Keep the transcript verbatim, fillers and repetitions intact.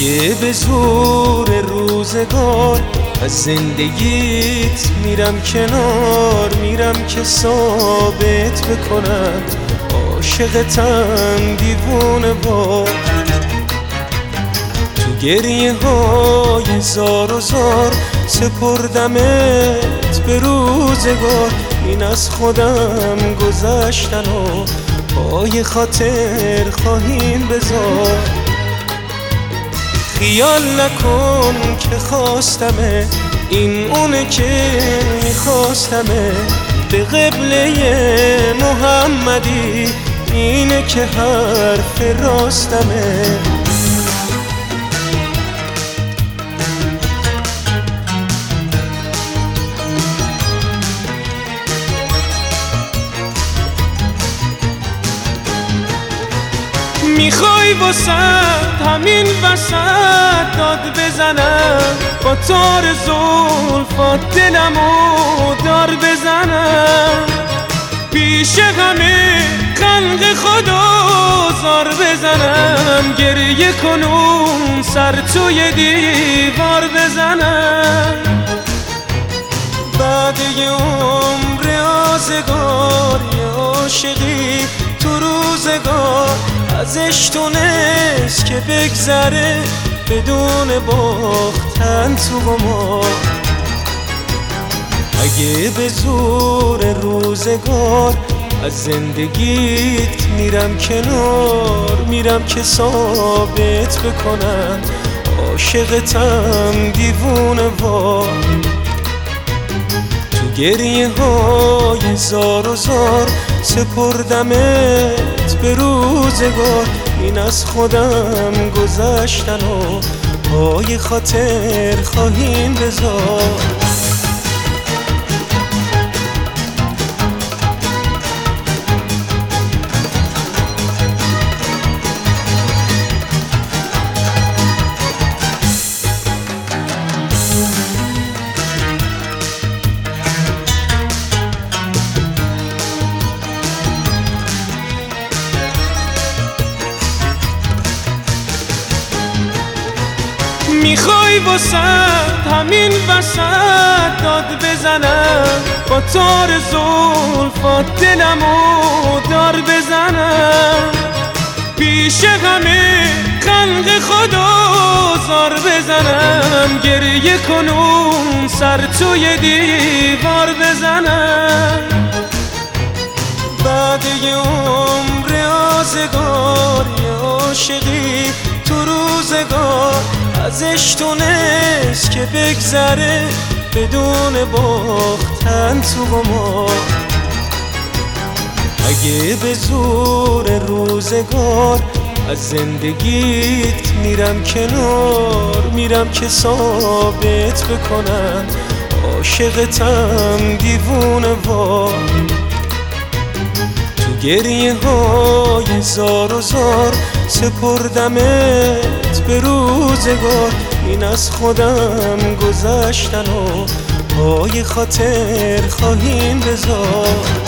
اگه به زور روزگار از زندگیت میرم کنار، میرم که ثابت بکنم عاشقتم دیوونه وار. تو گریه های زار و زار سپردمت به روزگار، این از خودم گذشتن و پای خاطر خواهیم بذار. خیال نکن که خواستمه، این اونه که میخواستمه، به قبله محمدی اینه که حرف راستمه. میخوای واسد همین وسط داد بزنم، با تار زلفات دلمو دار بزنم، پیش همه خلق خدا زار بزنم، گریه کنم سر توی دیوار بزنم. بعد یه عمر آزگار یه عاشقی تو روزگار، ازش تونست که بگذره بدون باختن تو ما. اگه به زور روزگار از زندگیت میرم کنار، میرم که ثابت بکنم عاشقتم دیوونه وار. تو گریه های زار و زار سپردمت به روزگار، این از خودم گذشتن و پای خاطر خواهیم بذار. میخوای واسد همین وسط داد بزنم، با تار زلفات دلمو دار بزنم، پیش همه خلق خدا زار بزنم، گریه کنم سر توی دیوار بزنم. بعد یه عمر آزگار یه عاشقی تو روزگار، ازش تونست که بگذره بدون باختن تو ما. اگه به زور روزگار از زندگیت میرم کنار، میرم که ثابت بکنم عاشقتم دیوونه وار. تو گریه های زار و زار سپردمت به روزگار، این از خودم گذشتن و پای خاطر خواهیم بذار.